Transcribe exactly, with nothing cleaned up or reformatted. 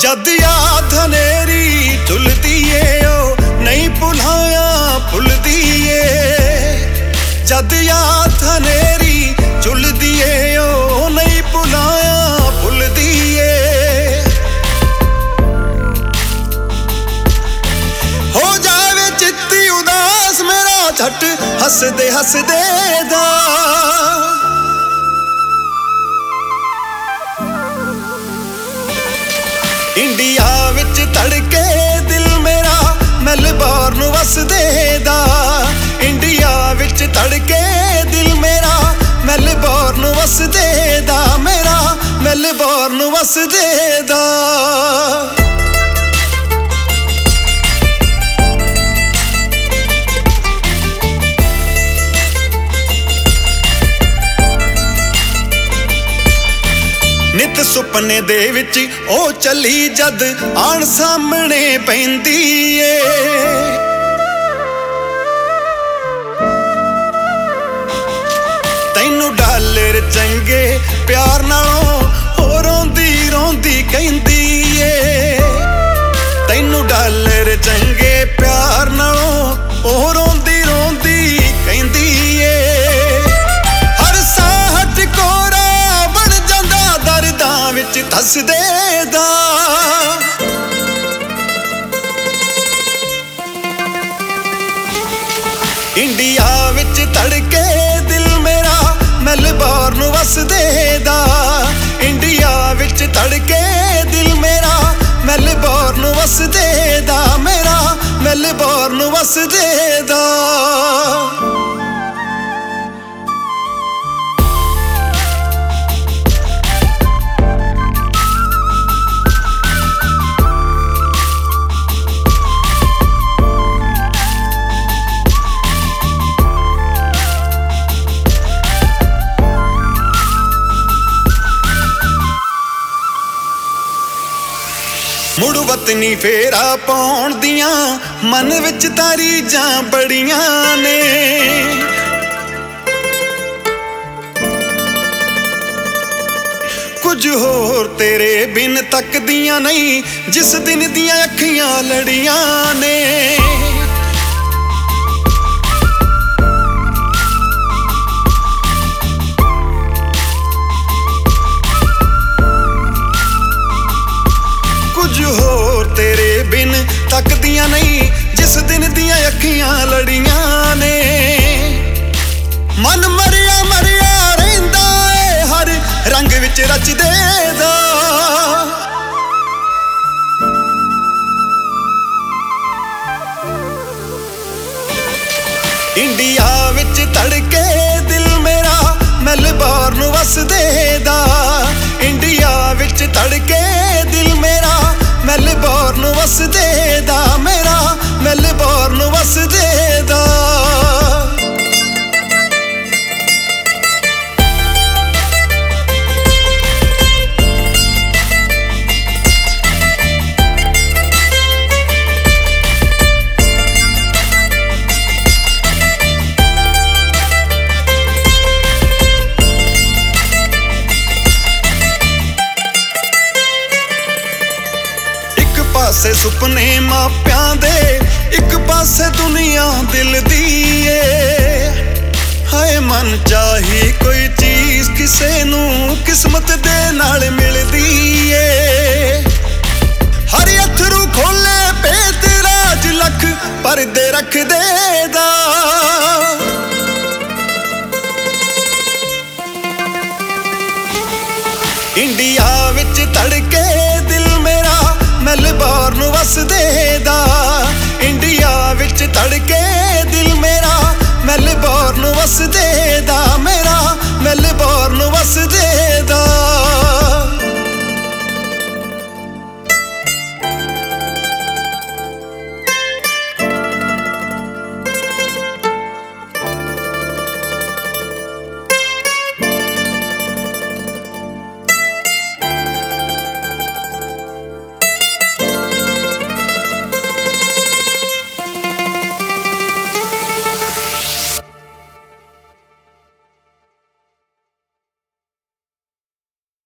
जद याद हनेरी झुलदी ए ओ नहीं भुलाया भुलदी ए। जद याद हनेरी झुलदी ए ओ नहीं भुलाया भुलदी ए। हो जावे चित्ती उदास मेरा झट हसदे हसदे दा। इंडिया विच तड़के दिल मेरा मेलबोर्न वसदे दा। इंडिया विच तड़के दिल मेरा मेलबोर्न वसदे दा। मेरा मेलबोर्न वसदे दा। नित सुपने दे विच ओ चली जद आण सामने पैंदी ए। तैनू डालर चंगे प्यार नालों ओ रोंदी रोंदी कहंदी ए। तैनू डालर चंगे प्यार नालों ओ रोंदी रोंदी कहंदी ए। हसदे दा। इंडिया विच तड़के दिल मेरा मेलबोर्न वसदे दा। इंडिया विच तड़के दिल मेरा मेलबोर्न वसदे दा। मेरा मेलबोर्न वसदे दा। मुड़ वतनी फेरा पाउण दियां मन विच तारीजां बड़ियां ने। कुछ होर तेरे बिन तकदियां नहीं जिस दिन दियां अखियां लड़ियां ने। कुछ होर तेरे बिन तकदियां नहीं जिस दिन दियां अखियां लड़ियां ने। मन मरिया मरिया रहिंदा ए हर रंग विच रचदे दा। इंडिया विच तड़के दिल मेरा मेलबोर्न वसदे दा। इंडिया विच तड़के दिल मेरा मेलबोर्न वसदे दा। मेरा मेलबोर्न वसदे दा। पासे सुपने मापियां दे एक पासे दुनिया दिल दी ए। हाय मन चाही कोई चीज किसे नू किस्मत दे नाल मिलदी ए। हर अथरू खोले पेत राज लख परदे रख दे दा। इंडिया विच तड़के दिल मेरा मेलबोर्न वसदे दा। इंडिया विच तड़के दिल मेरा मेलबोर्न वसदे दा। मेरा मेलबोर्न